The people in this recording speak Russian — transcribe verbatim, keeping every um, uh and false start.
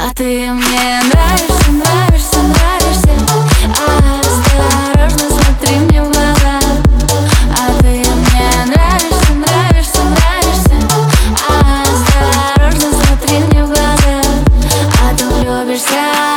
А ты мне нравишься, нравишься, нравишься. Осторожно, смотри мне в глаза. А ты мне нравишься, нравишься, нравишься. Осторожно, смотри мне в глаза. А ты влюбишься.